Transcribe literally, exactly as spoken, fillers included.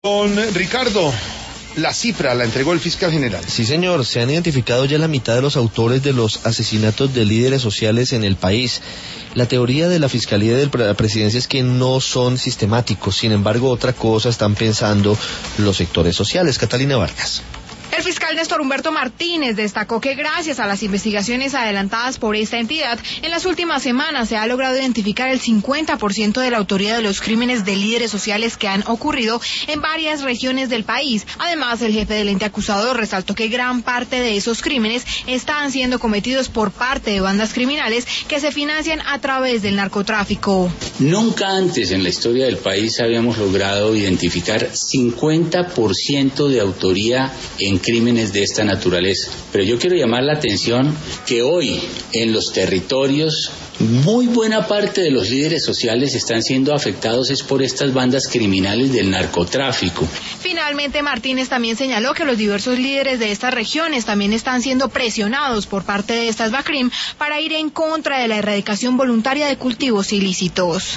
Don Ricardo, la cifra la entregó el fiscal general. Sí, señor, se han identificado ya la mitad de los autores de los asesinatos de líderes sociales en el país. La teoría de la Fiscalía de la Presidencia es que no son sistemáticos, sin embargo, otra cosa están pensando los sectores sociales. Catalina Vargas. El fiscal Néstor Humberto Martínez destacó que gracias a las investigaciones adelantadas por esta entidad, en las últimas semanas se ha logrado identificar el cincuenta por ciento de la autoría de los crímenes de líderes sociales que han ocurrido en varias regiones del país. Además, el jefe del ente acusador resaltó que gran parte de esos crímenes están siendo cometidos por parte de bandas criminales que se financian a través del narcotráfico. Nunca antes en la historia del país habíamos logrado identificar cincuenta por ciento de autoría en crímenes de esta naturaleza. Pero yo quiero llamar la atención que hoy en los territorios muy buena parte de los líderes sociales están siendo afectados es por estas bandas criminales del narcotráfico. Finalmente, Martínez también señaló que los diversos líderes de estas regiones también están siendo presionados por parte de estas BACRIM para ir en contra de la erradicación voluntaria de cultivos ilícitos.